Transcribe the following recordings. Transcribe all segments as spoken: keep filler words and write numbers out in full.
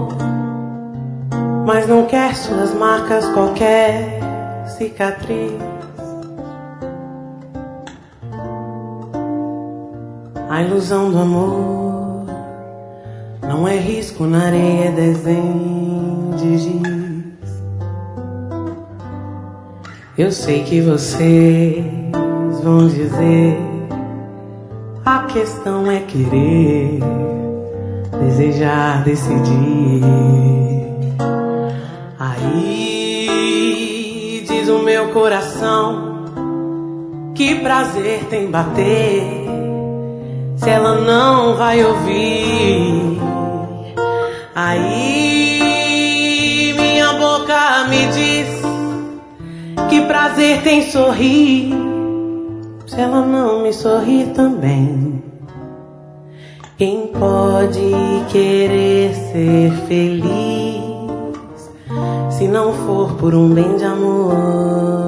amor, mas não quer suas marcas, qualquer cicatriz. A ilusão do amor não é risco na areia, é desenho de giz. Eu sei que vocês vão dizer, a questão é querer, desejar, decidir. Aí diz o meu coração, que prazer tem bater, se ela não vai ouvir. Aí minha boca me diz, que prazer tem sorrir, se ela não me sorrir também. Quem pode querer ser feliz, se não for por um bem de amor?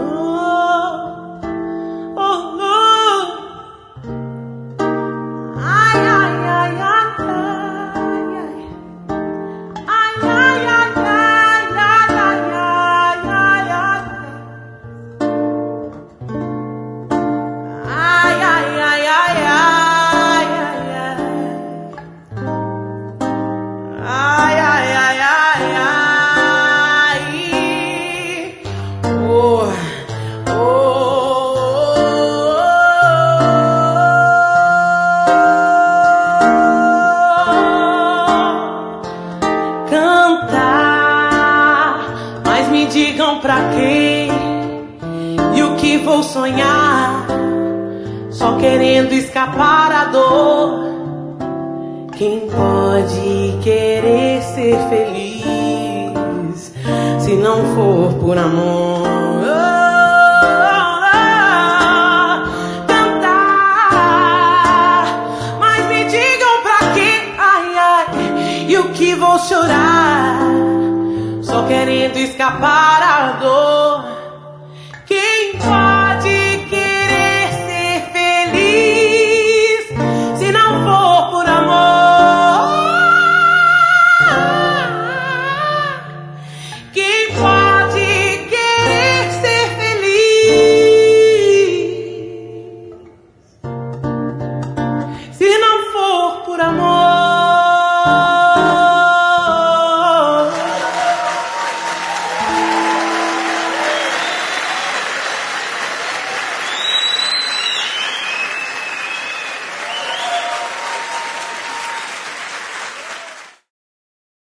Digam pra quê e o que vou sonhar, só querendo escapar à dor. Quem pode querer ser feliz, se não for por amor? Cantar, mas me digam pra quê, ai, ai, e o que vou chorar, só querendo escapar à dor.